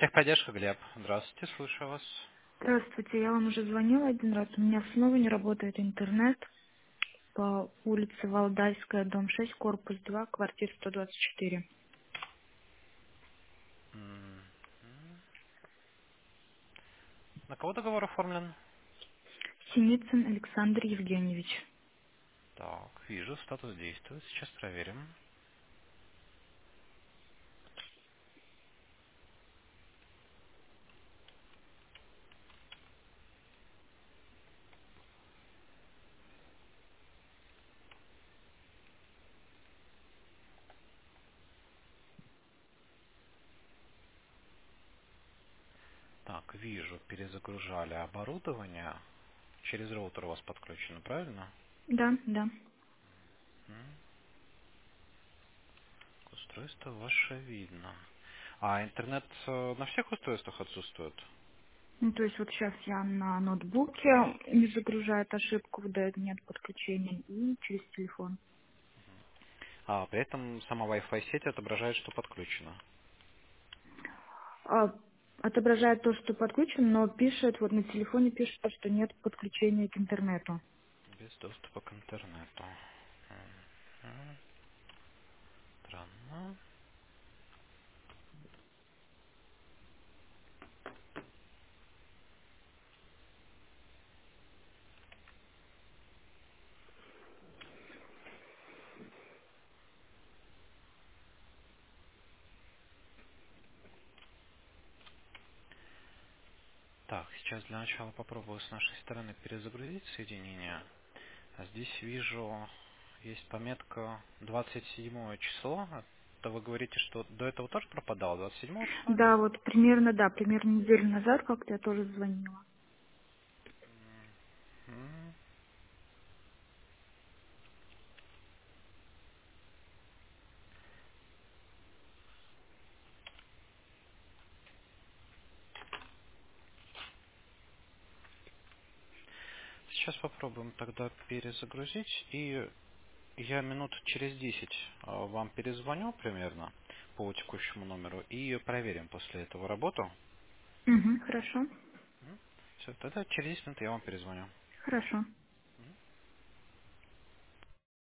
Техподдержка, Глеб. Здравствуйте, слушаю вас. Здравствуйте, я вам уже звонила один раз. У меня снова не работает интернет по улице Валдайская, дом 6, корпус 2, квартира 124. М, На кого договор оформлен? Синицын Александр Евгеньевич. Так, вижу, статус действует. Сейчас проверим. Так, вижу, перезагружали оборудование. Через роутер у вас подключено, правильно? Да, да. М, Устройство ваше видно. А интернет на всех устройствах отсутствует? Ну, то есть вот сейчас я на ноутбуке не загружает ошибку, выдает нет подключения и через телефон. А при этом сама Wi-Fi сеть отображает, что подключено. А, отображает то, что подключено, но пишет, вот на телефоне пишет, что нет подключения к интернету. Без доступа к интернету. М, Странно. Так, сейчас для начала попробую с нашей стороны перезагрузить соединение. А здесь вижу, есть пометка 27 число. Это вы говорите, что до этого тоже пропадало, 27 числа? Да, вот да, примерно неделю назад как-то я тоже звонила. М. Сейчас попробуем тогда перезагрузить. И я минут через 10 вам перезвоню примерно по текущему номеру и проверим после этого работу. Угу, хорошо, Все, тогда через 10 минут я вам перезвоню. хорошо.